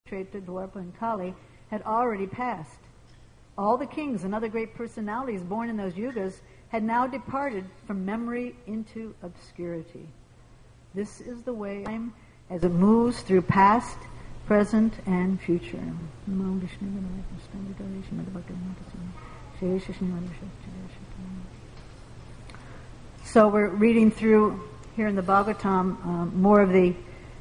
Dwarpa and Kali had already passed. All the kings and other great personalities born in those yugas had now departed from memory into obscurity. This is the way time as it moves through past, present, and future. So we're reading through here in the Bhagavatam more of the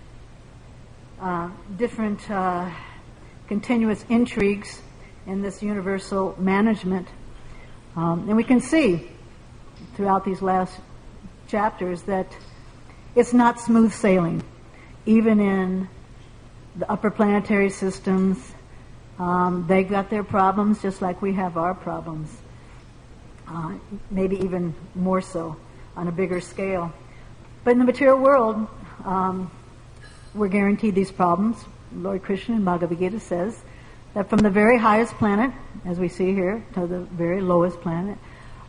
different continuous intrigues in this universal management. And we can see throughout these last chapters that it's not smooth sailing. Even in the upper planetary systems, they've got their problems just like we have our problems. Maybe even more so on a bigger scale. But in the material world, we're guaranteed these problems. Lord Krishna in Bhagavad Gita says that from the very highest planet, as we see here, to the very lowest planet,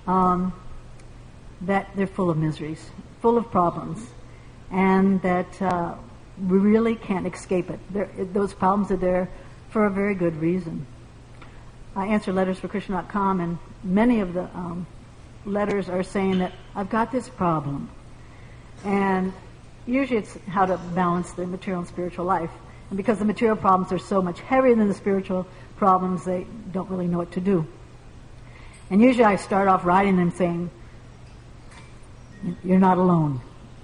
that they're full of miseries, full of problems, and that we really can't escape it. Those problems are there for a very good reason. I answer letters for Krishna.com, and many of the letters are saying that I've got this problem. And usually it's how to balance the material and spiritual life. And because the material problems are so much heavier than the spiritual problems, they don't really know what to do. And usually I start off writing them saying, you're not alone.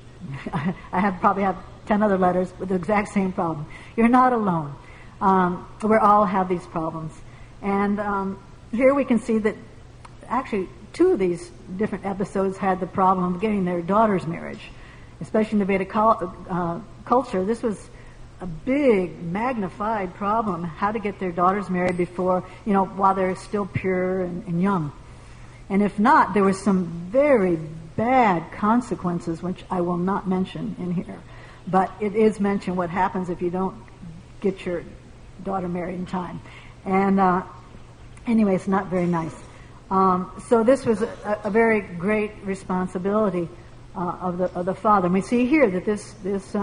I probably have 10 other letters with the exact same problem. You're not alone. We all have these problems. And here we can see that actually 2 of these different episodes had the problem of getting their daughter's marriage. Especially in the Vedic culture, this was a big, magnified problem, how to get their daughters married before, while they're still pure and young. And if not, there was some very bad consequences, which I will not mention in here. But it is mentioned what happens if you don't get your daughter married in time. And anyway, it's not very nice. So this was a very great responsibility of the father. And we see here that this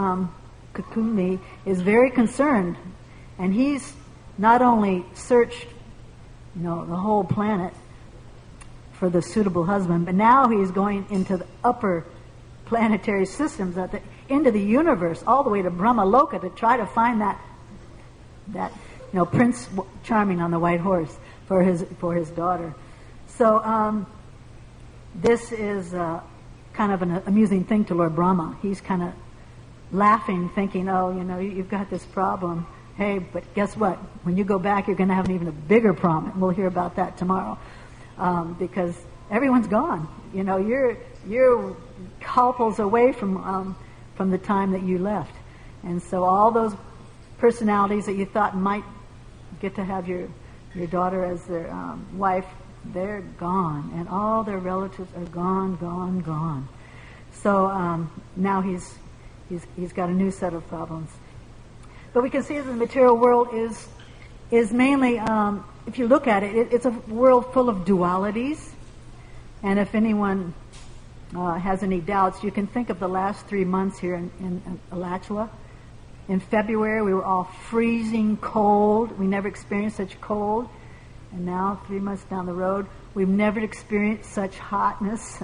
Kakuni is very concerned, and he's not only searched, the whole planet for the suitable husband, but now he's going into the upper planetary systems, into the universe, all the way to Brahma Loka to try to find that Prince Charming on the white horse for his daughter. So this is kind of an amusing thing to Lord Brahma. He's kind of laughing, thinking, you've got this problem. Hey, but guess what? When you go back, you're going to have an even bigger problem. We'll hear about that tomorrow, because everyone's gone. You're kalpas away from the time that you left, and so all those personalities that you thought might get to have your daughter as their wife, they're gone, and all their relatives are gone. So now he's got a new set of problems. But we can see that the material world is mainly, if you look at it, it's a world full of dualities. And if anyone has any doubts, you can think of the last 3 months here in Alachua. In February, we were all freezing cold. We never experienced such cold. And now, 3 months down the road, we've never experienced such hotness.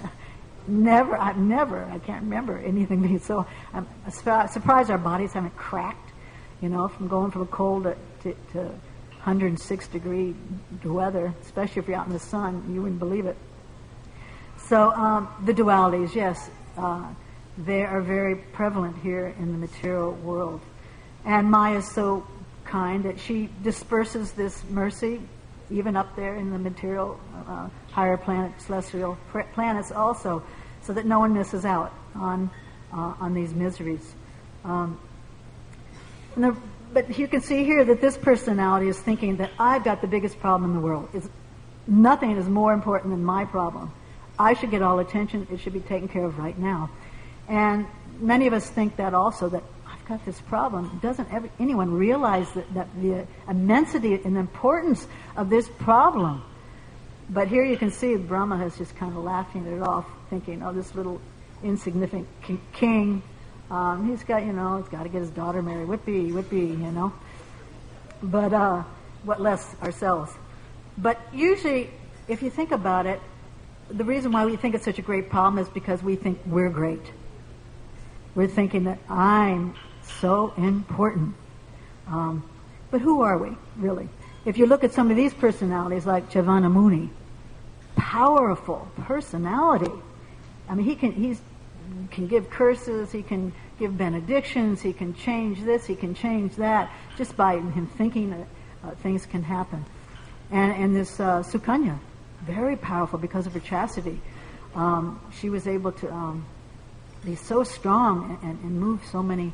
I can't remember anything being so. I'm surprised our bodies haven't cracked, from going from a cold to 106 degree weather, especially if you're out in the sun. You wouldn't believe it. So the dualities, yes, they are very prevalent here in the material world. And Maya is so kind that she disperses this mercy even up there in the material, higher celestial planets also, so that no one misses out on these miseries. But you can see here that this personality is thinking that I've got the biggest problem in the world. Nothing is more important than my problem. I should get all attention. It should be taken care of right now. And many of us think that also, that I've got this problem. Doesn't anyone realize that the immensity and importance of this problem? But here you can see Brahma is just kind of laughing it off, thinking, this little insignificant king, he's got to get his daughter married. Whippy. but what less ourselves. But usually, if you think about it, the reason why we think it's such a great problem is because we think we're great. We're thinking that I'm so important. But who are we, really? If you look at some of these personalities like Chavana Muni, powerful personality. I mean, he can give curses, he can give benedictions, he can change this, he can change that. Just by him thinking that things can happen. And this Sukanya, very powerful because of her chastity. She was able to be so strong and move so many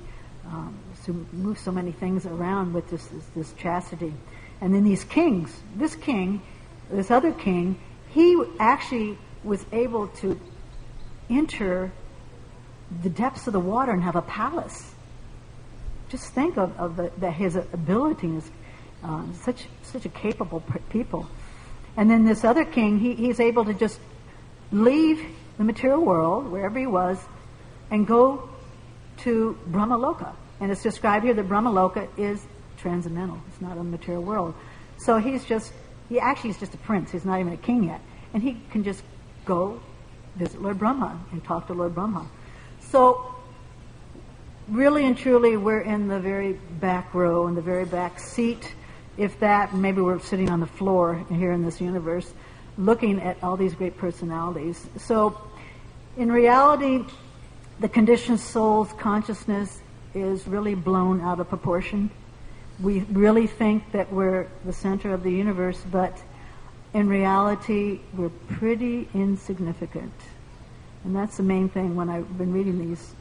things around with this chastity. And then these kings, this other king, he actually was able to enter the depths of the water and have a palace. Just think of his abilities. Such a capable people. And then this other king, he's able to just leave the material world, wherever he was, and go to Brahmaloka. And it's described here that Brahmaloka is transcendental. It's not a material world. So he actually is just a prince. He's not even a king yet. And he can just go visit Lord Brahma and talk to Lord Brahma. So really and truly, we're in the very back row, in the very back seat. If that, maybe we're sitting on the floor here in this universe, looking at all these great personalities. So, in reality, the conditioned soul's consciousness is really blown out of proportion. We really think that we're the center of the universe, but in reality, we're pretty insignificant. And that's the main thing when I've been reading these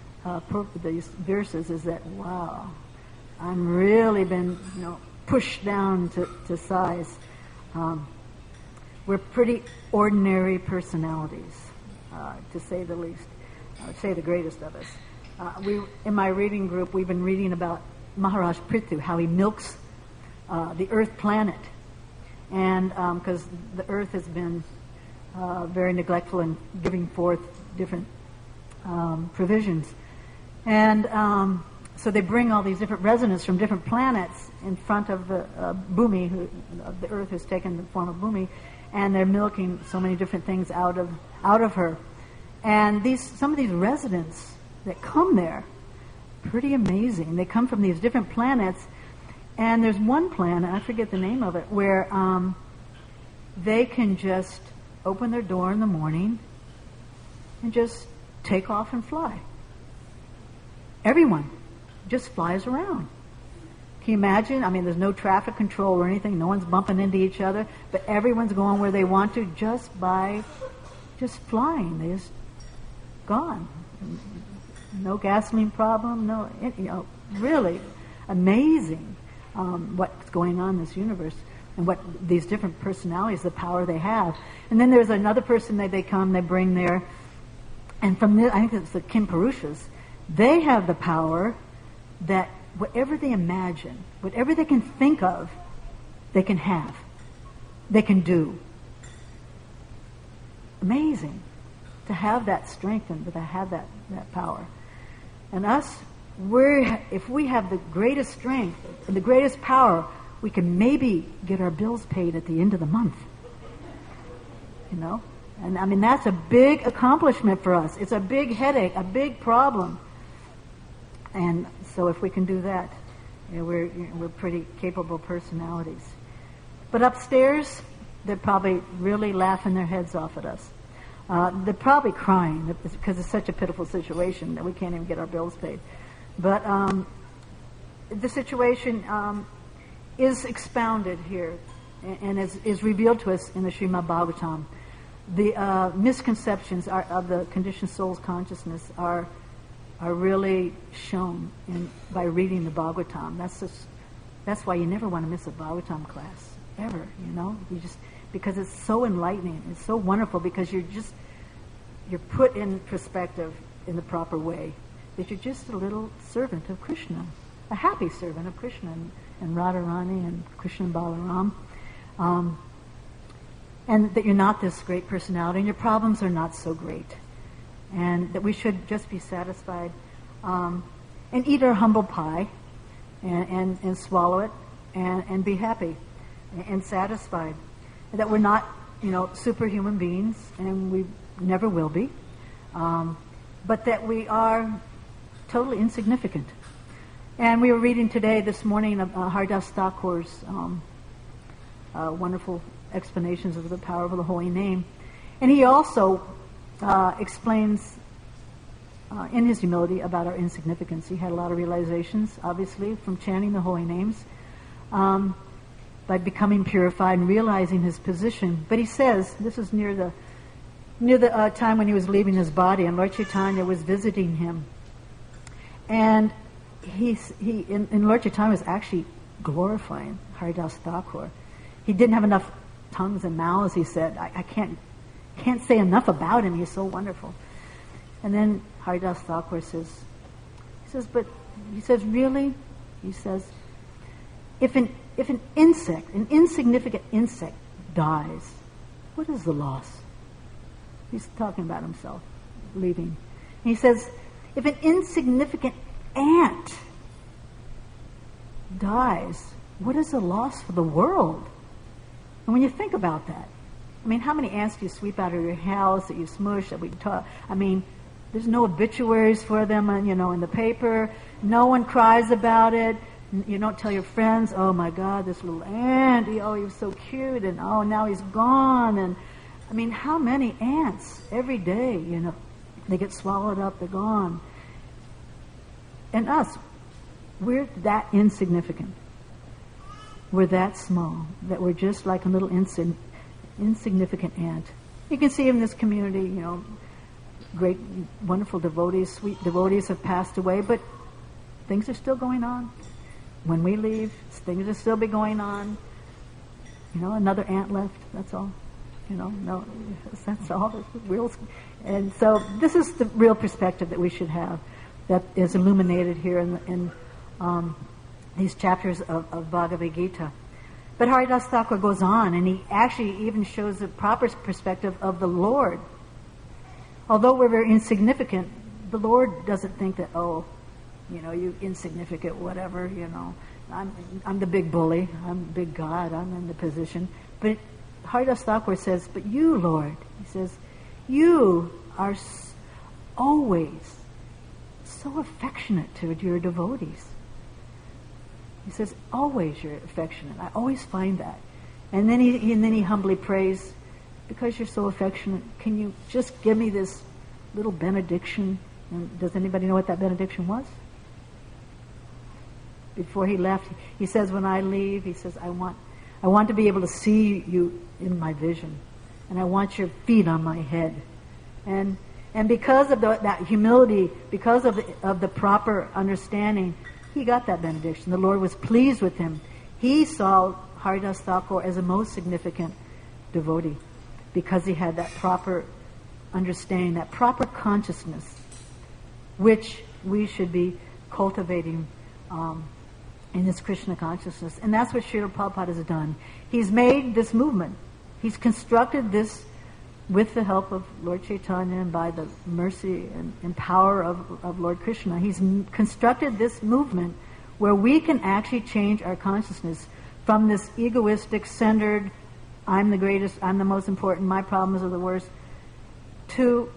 verses, is that, wow, I'm really been, pushed down to size. We're pretty ordinary personalities, to say the least. I would say the greatest of us. In my reading group, we've been reading about Maharaj Prithu, how he milks the Earth planet, and because the Earth has been very neglectful in giving forth different provisions, and so they bring all these different residents from different planets in front of the Bhumi, the Earth has taken the form of Bhumi, and they're milking so many different things out of her. And some of these residents that come there, pretty amazing. They come from these different planets, and there's one planet, I forget the name of it, where they can just open their door in the morning and just take off and fly. Everyone just flies around. Can you imagine? I mean, there's no traffic control or anything. No one's bumping into each other, but everyone's going where they want to just by just flying. They just gone. No gasoline problem. No, really amazing what's going on in this universe and what these different personalities, the power they have. And then there's another person that they bring there, and from this, I think it's the Kimpurushas. They have the power that whatever they imagine, whatever they can think of, they can have. They can do. Amazing to have that strength and to have that power. And us, if we have the greatest strength and the greatest power, we can maybe get our bills paid at the end of the month. And I mean, that's a big accomplishment for us. It's a big headache, a big problem. And so if we can do that, we're pretty capable personalities. But upstairs, they're probably really laughing their heads off at us. They're probably crying because it's such a pitiful situation that we can't even get our bills paid. But the situation is expounded here and is revealed to us in the Srimad Bhagavatam. The misconceptions of the conditioned soul's consciousness are really shown by reading the Bhagavatam. That's why you never want to miss a Bhagavatam class, ever, because it's so enlightening, it's so wonderful, because you're put in perspective in the proper way, that you're just a little servant of Krishna, a happy servant of Krishna and Radharani and Krishna and Balaram, and that you're not this great personality and your problems are not so great. And that we should just be satisfied and eat our humble pie and swallow it and be happy and satisfied. That we're not, superhuman beings, and we never will be, but that we are totally insignificant. And we were reading this morning, Haridas Thakur's wonderful explanations of the power of the holy name. And he also explains in his humility about our insignificance. He had a lot of realizations, obviously, from chanting the holy names, by becoming purified and realizing his position. But he says, this is near the time when he was leaving his body, and Lord Chaitanya was visiting him. And he Lord Chaitanya was actually glorifying Haridas Thakur. He didn't have enough tongues and mouths, he said. I can't say enough about him. He's so wonderful. And then Haridas Thakur says, really? He says, if an insignificant insect dies, what is the loss? He's talking about himself leaving. And he says, if an insignificant ant dies, what is the loss for the world? And when you think about that, how many ants do you sweep out of your house that you smush, that we talk? There's no obituaries for them, in the paper. No one cries about it. You don't tell your friends, oh my God, this little ant, he was so cute, and oh, now he's gone. And how many ants every day, they get swallowed up, they're gone. And us, we're that insignificant. We're that small, that we're just like a little insignificant ant. You can see in this community, great, wonderful devotees, sweet devotees have passed away, but things are still going on. When we leave, things will still be going on. Another ant left, that's all. No, that's all. And so this is the real perspective that we should have, that is illuminated here in these chapters of Bhagavad Gita. But Haridas Thakur goes on, and he actually even shows the proper perspective of the Lord. Although we're very insignificant, the Lord doesn't think that, you insignificant, whatever, I'm the big bully, I'm the big God, I'm in the position. But Haridas Thakur says, but you, Lord, he says, you are always so affectionate to your devotees. He says, always you're affectionate. I always find that. And then he humbly prays, because you're so affectionate, can you just give me this little benediction? And does anybody know what that benediction was? Before he left, he says, when I leave, he says, I want to be able to see you in my vision, and I want your feet on my head. And because of that humility, because of the proper understanding, he got that benediction. The Lord was pleased with him. He saw Haridas Thakur as a most significant devotee, because he had that proper understanding, that proper consciousness, which we should be cultivating in this Krishna consciousness. And that's what Srila Prabhupada has done. He's made this movement. He's constructed this with the help of Lord Chaitanya and by the mercy and power of Lord Krishna. He's constructed this movement where we can actually change our consciousness from this egoistic, centered, I'm the greatest, I'm the most important, my problems are the worst, to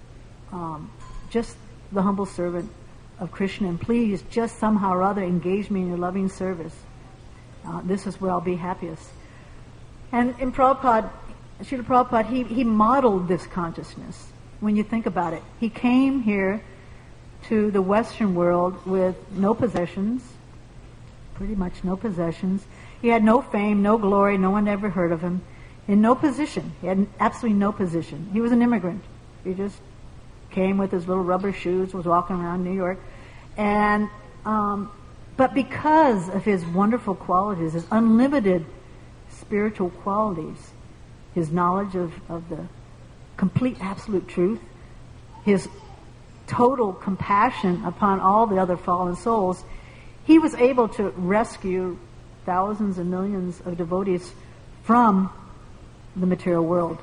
just the humble servant of Krishna, and please just somehow or other engage me in your loving service. This is where I'll be happiest. And in Prabhupada, Srila Prabhupada, he modeled this consciousness. When you think about it, he came here to the Western world with no possessions, pretty much no possessions. He had no fame, no glory, no one ever heard of him, in no position. He had absolutely no position. He was an immigrant. He just came with his little rubber shoes, was walking around New York. And but because of his wonderful qualities, his unlimited spiritual qualities, his knowledge of the complete absolute truth, his total compassion upon all the other fallen souls, he was able to rescue thousands and millions of devotees from the material world.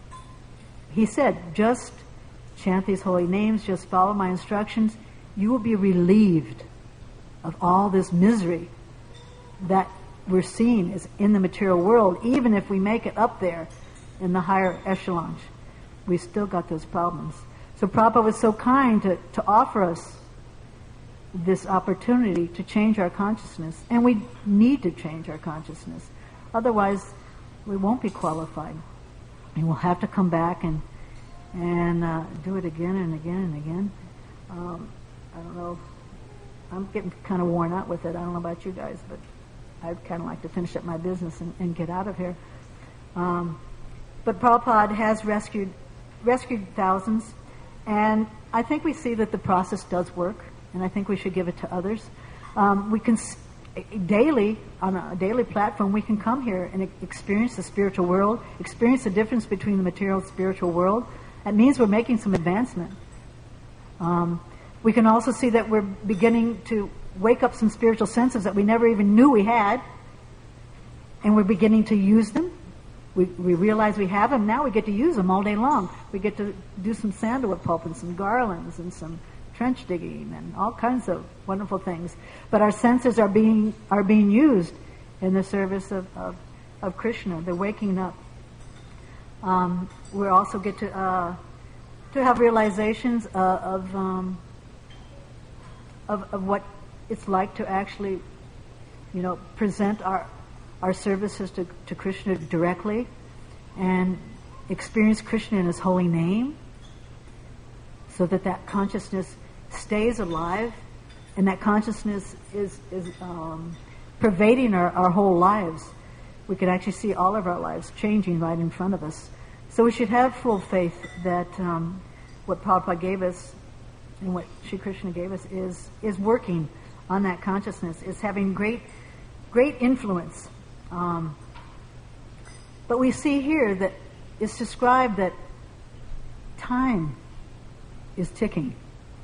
He said, just chant these holy names, just follow my instructions, you will be relieved of all this misery that we're seen is in the material world, even if we make it up there in the higher echelons. We still got those problems. So Prabhupada was so kind to offer us this opportunity to change our consciousness. And we need to change our consciousness. Otherwise, we won't be qualified. And we'll have to come back and do it again and again and again. I don't know. I'm getting kind of worn out with it. I don't know about you guys, but I'd kind of like to finish up my business and get out of here. But Prabhupada has rescued thousands, and I think we see that the process does work, and I think we should give it to others. We can daily, on a daily platform, we can come here and experience the spiritual world, experience the difference between the material and spiritual world. That means we're making some advancement. We can also see that we're beginning to wake up some spiritual senses that we never even knew we had, and we're beginning to use them. We realize we have them. Now we get to use them all day long. We get to do some sandalwood pulp and some garlands and some trench digging and all kinds of wonderful things. But our senses are being used in the service of Krishna. They're waking up. We also get to have realizations of what it's like to actually, present our services to Krishna directly and experience Krishna in His holy name, so that consciousness stays alive, and that consciousness is pervading our whole lives. We could actually see all of our lives changing right in front of us. So we should have full faith that what Prabhupada gave us and what Sri Krishna gave us is working on that consciousness, is having great influence. But we see here that it's described that time is ticking.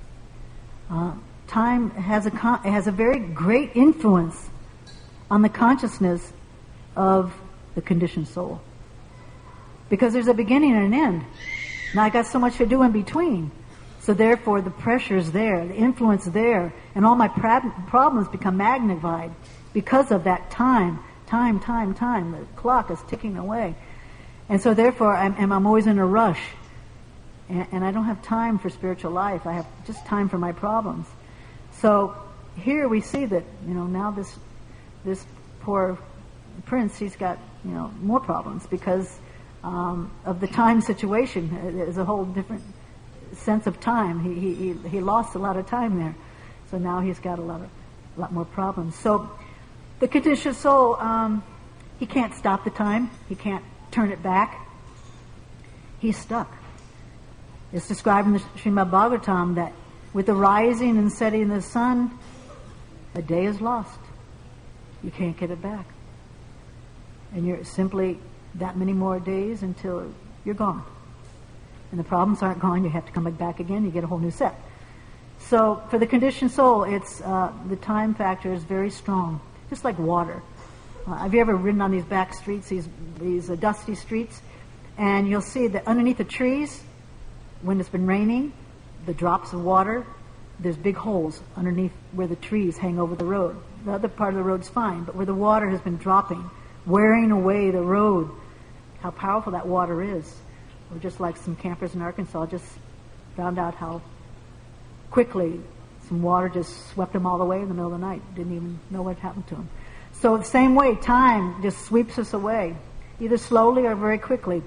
Time has a very great influence on the consciousness of the conditioned soul. Because there's a beginning and an end. Now I got so much to do in between. So therefore the pressure's there, the influence there, and all my problems become magnified because of that time. The clock is ticking away. And so therefore I'm always in a rush. And I don't have time for spiritual life. I have just time for my problems. So here we see that, now this poor prince, he's got, more problems because of the time situation. There's a whole different sense of time. He lost a lot of time there. So now he's got a lot more problems. So the conditioned soul, he can't stop the time. He can't turn it back. He's stuck. It's described in the Srimad Bhagavatam that with the rising and setting of the sun, a day is lost. You can't get it back. And you're simply that many more days until you're gone. And the problems aren't gone. You have to come back again. You get a whole new set. So for the conditioned soul, it's the time factor is very strong, just like water. Have you ever ridden on these back streets, these dusty streets? And you'll see that underneath the trees, when it's been raining, the drops of water, there's big holes underneath where the trees hang over the road. The other part of the road's fine, but where the water has been dropping, wearing away the road, how powerful that water is. Or just like some campers in Arkansas just found out how quickly some water just swept them all away in the middle of the night. Didn't even know what happened to them. So the same way, time just sweeps us away, either slowly or very quickly.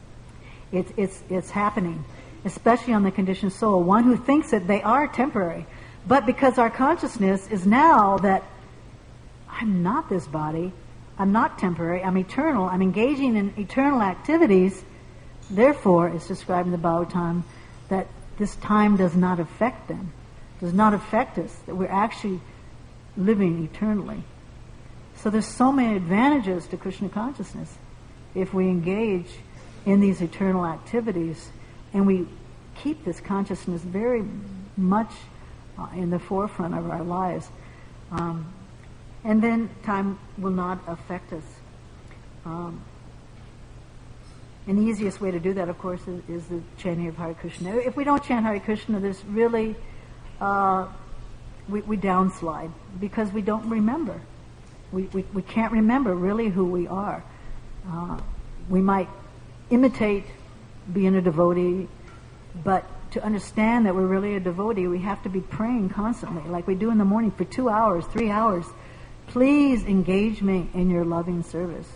It's happening, especially on the conditioned soul, one who thinks that they are temporary. But because our consciousness is now that I'm not this body, I'm not temporary, I'm eternal, I'm engaging in eternal activities, therefore, it's described in the Bhagavatam that this time does not affect them, does not affect us, that we're actually living eternally. So there's so many advantages to Krishna consciousness if we engage in these eternal activities and we keep this consciousness very much in the forefront of our lives. And then time will not affect us. And the easiest way to do that, of course, is the chanting of Hare Krishna. If we don't chant Hare Krishna, there's really, we downslide because we don't remember. we can't remember really who we are. We might imitate being a devotee, but to understand that we're really a devotee, we have to be praying constantly, like we do in the morning for 2 hours, 3 hours. Please engage me in your loving service.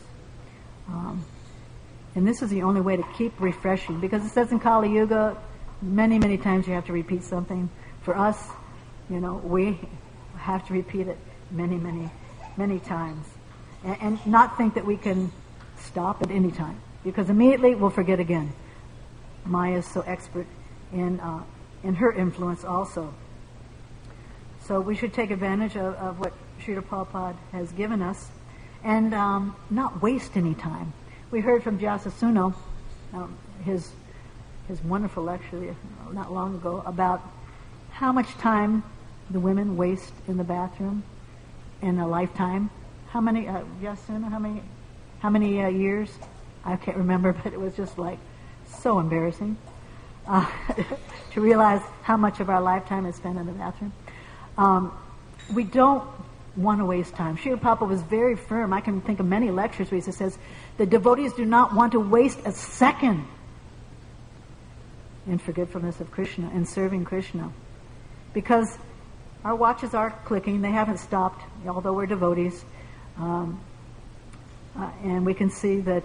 And this is the only way to keep refreshing, because it says in Kali Yuga, many, many times you have to repeat something. For us, we have to repeat it many, many, many times. And not think that we can stop at any time, because immediately we'll forget again. Maya is so expert in her influence also. So we should take advantage of what Srila Prabhupada has given us and not waste any time. We heard from Vyasasuno, his wonderful lecture not long ago, about how much time the women waste in the bathroom in a lifetime. How many, Vyasasuno, how many years? I can't remember, but it was just like so embarrassing to realize how much of our lifetime is spent in the bathroom. We don't want to waste time. Srila Prabhupada was very firm. I can think of many lectures where he says, the devotees do not want to waste a second in forgetfulness of Krishna and serving Krishna. Because our watches are clicking. They haven't stopped, although we're devotees. And we can see that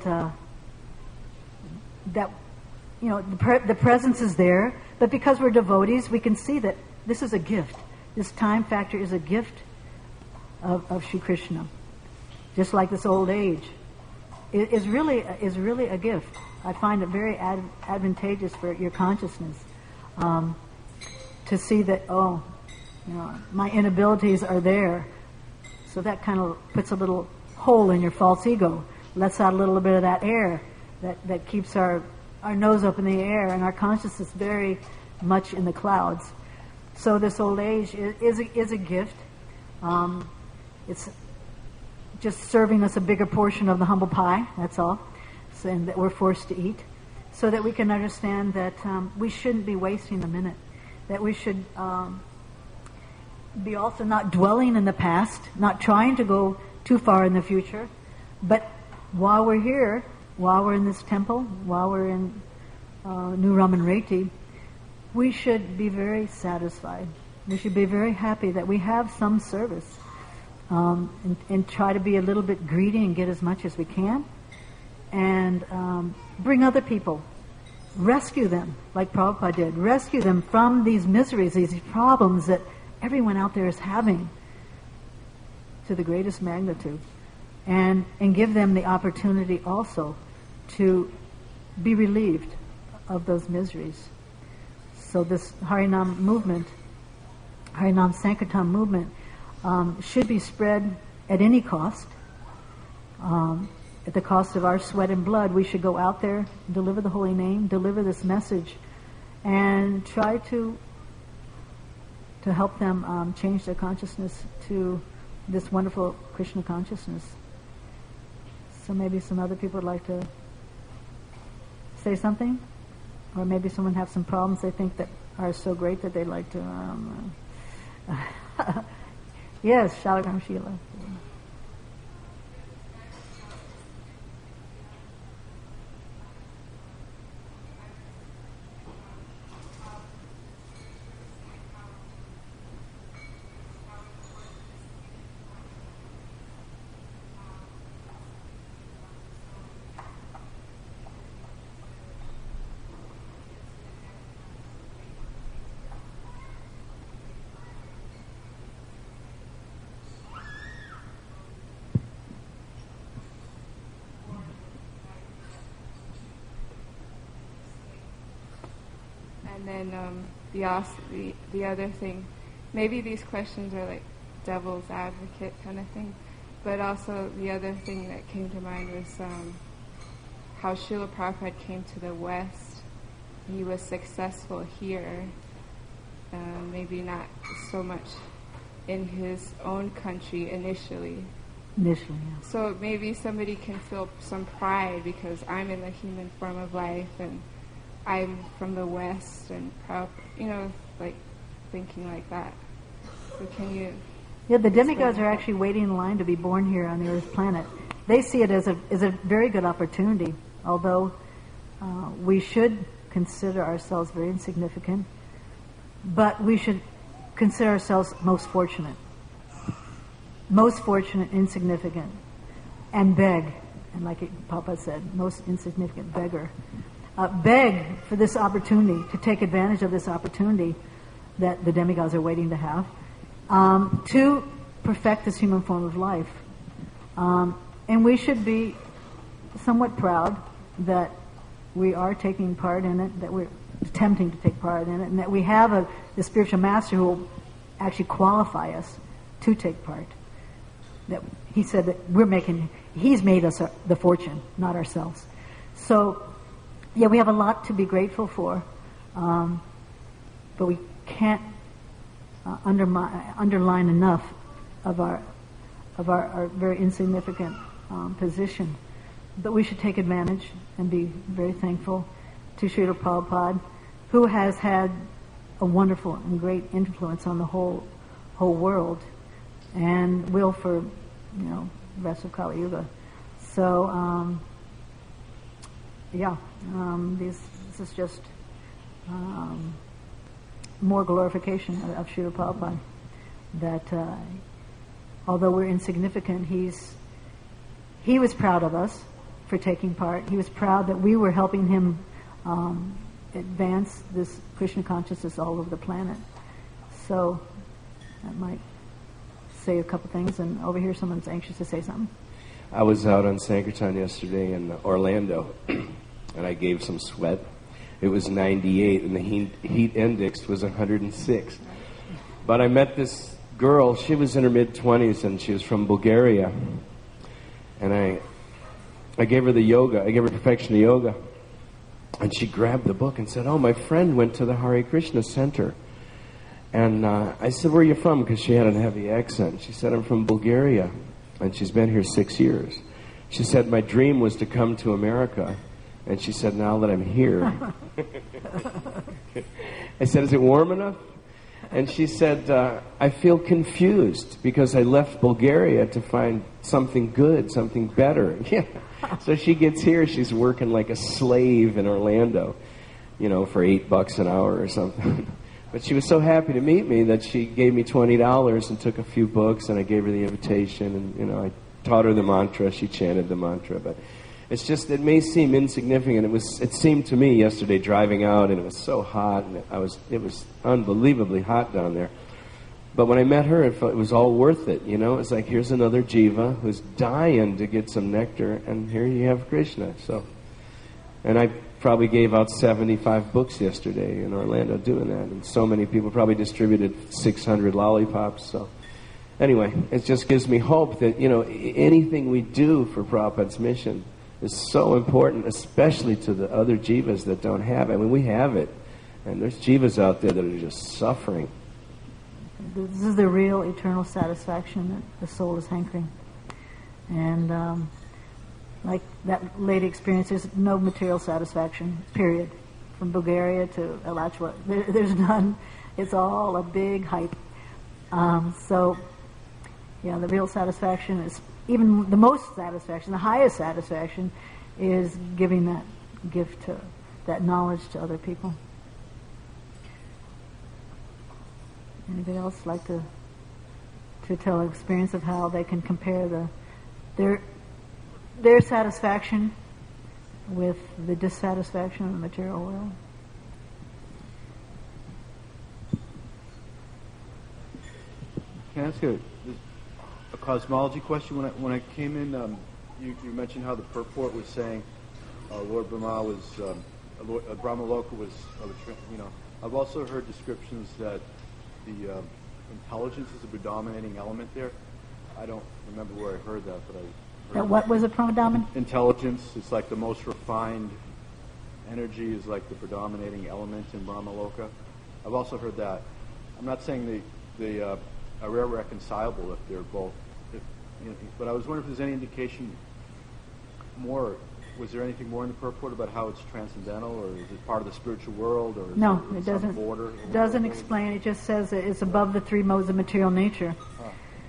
the presence is there. But because we're devotees, we can see that this is a gift. This time factor is a gift of Shri Krishna. Just like this old age is really a gift. I find it very advantageous for your consciousness to see that, my inabilities are there. So that kind of puts a little hole in your false ego, lets out a little bit of that air that keeps our nose up in the air and our consciousness very much in the clouds. So this old age is a gift. It's just serving us a bigger portion of the humble pie, that's all, and that we're forced to eat, so that we can understand that we shouldn't be wasting a minute, that we should be also not dwelling in the past, not trying to go too far in the future, but while we're here, while we're in this temple, while we're in New Ramanreti, we should be very satisfied. We should be very happy that we have some service, and try to be a little bit greedy and get as much as we can, and bring other people, rescue them, like Prabhupada did, rescue them from these miseries, these problems that everyone out there is having to the greatest magnitude, and give them the opportunity also to be relieved of those miseries. So this Harinam movement, Harinam Sankirtan movement, should be spread at any cost. At the cost of our sweat and blood, we should go out there, deliver the holy name, deliver this message, and try to help them change their consciousness to this wonderful Krishna consciousness. So maybe some other people would like to say something, or maybe someone have some problems they think that are so great that they'd like to. Yes, Shalagram Sheila. And then the other thing, maybe these questions are like devil's advocate kind of thing, but also the other thing that came to mind was how Srila Prabhupada came to the West. He was successful here, maybe not so much in his own country initially. Yeah. So maybe somebody can feel some pride because I'm in the human form of life and I'm from the West and proud, like thinking like that. So can you Yeah, the demigods are actually waiting in line to be born here on the Earth planet. They see it as a very good opportunity, although we should consider ourselves very insignificant, but we should consider ourselves most fortunate, insignificant, and beg, and like Papa said, most insignificant beggar. Beg for this opportunity, to take advantage of this opportunity that the demigods are waiting to have, to perfect this human form of life. And we should be somewhat proud that we are taking part in it, that we're attempting to take part in it, and that we have the spiritual master who will actually qualify us to take part. That he said that he's made us the fortune, not ourselves. So, yeah, we have a lot to be grateful for, but we can't underline enough of our very insignificant position. But we should take advantage and be very thankful to Srila Prabhupada, who has had a wonderful and great influence on the whole world, and will for the rest of Kali Yuga. So this is just more glorification of Srila Prabhupada. That although we're insignificant, he was proud of us for taking part. He was proud that we were helping him advance this Krishna consciousness all over the planet. So I might say a couple things, and over here someone's anxious to say something. I was out on Sankirtan yesterday in Orlando, and I gave some sweat. It was 98, and the heat index was 106. But I met this girl. She was in her mid-20s, and she was from Bulgaria. And I gave her the yoga. I gave her Perfection Yoga. And she grabbed the book and said, "Oh, my friend went to the Hare Krishna Center." And I said, "Where are you from?" Because she had a heavy accent. She said, "I'm from Bulgaria." And she's been here 6 years. She said, "My dream was to come to America." And she said, "Now that I'm here." I said, "Is it warm enough?" And she said, "I feel confused because I left Bulgaria to find something good, something better." Yeah. So she gets here, she's working like a slave in Orlando, for $8 an hour or something. But she was so happy to meet me that she gave me $20 and took a few books, and I gave her the invitation, and I taught her the mantra. She chanted the mantra, but it's just, it may seem insignificant. It seemed to me yesterday driving out, and it was so hot, and it was unbelievably hot down there. But when I met her, it was all worth it. It's like, here's another jiva who's dying to get some nectar, and here you have Krishna. And I probably gave out 75 books yesterday in Orlando doing that, and so many people, probably distributed 600 lollipops. So anyway, it just gives me hope that anything we do for Prabhupada's mission is so important, especially to the other jivas that don't have it. I mean, we have it, and there's jivas out there that are just suffering. This is the real eternal satisfaction that the soul is hankering. And like that lady experienced, there's no material satisfaction, period. From Bulgaria to Alachua, there's none. It's all a big hype. So, yeah, the real satisfaction is, even the most satisfaction, the highest satisfaction, is giving that gift, that knowledge to other people. Anybody else like to tell an experience of how they can compare their satisfaction with the dissatisfaction of the material world? Can I ask a cosmology question? When I came in, you mentioned how the purport was saying Lord Brahma was Brahmaloka was I've also heard descriptions that the intelligence is a predominating element there. I don't remember where I heard that, but I heard That what was a predominant? Intelligence is like the most refined energy, is like the predominating element in Brahmaloka. I've also heard that. I'm not saying they are irreconcilable if they're both, but I was wondering if there's any indication more. Was there anything more in the purport about how it's transcendental, or is it part of the spiritual world, or is No, it it doesn't. border? Doesn't explain. It just says that it's above the three modes of material nature.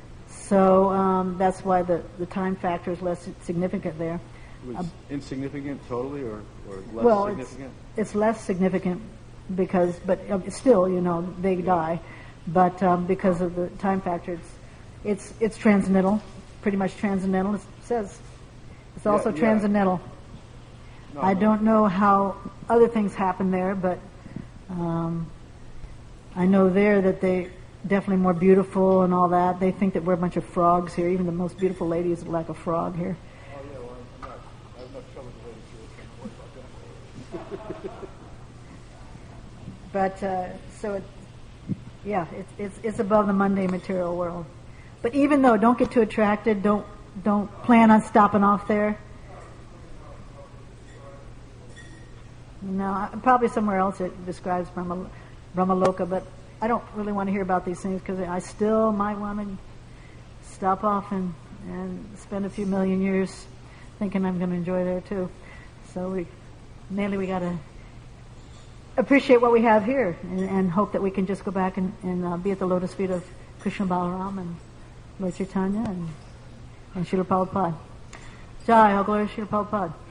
So that's why the time factor is less significant there. It was insignificant totally, or less Well, significant? it's less significant because, but still, they die. But because of the time factor, it's transcendental, pretty much transcendental. It says it's also yeah. transcendental. No, I no. don't know how other things happen there, but I know there that they definitely more beautiful and all that. They think that we're a bunch of frogs here. Even the most beautiful lady is like a frog here. Oh, yeah, well, I have enough trouble with ladies here. But so it's above the mundane material world. But even though, don't get too attracted. Don't plan on stopping off there. No, probably somewhere else it describes Brahmaloka, but I don't really want to hear about these things because I still might want to stop off and spend a few million years thinking I'm going to enjoy there too. So mainly we got to appreciate what we have here and hope that we can just go back and be at the lotus feet of Krishna Balaram and Lord Chaitanya and Srila Prabhupada. Jai, all glory to Srila Prabhupada.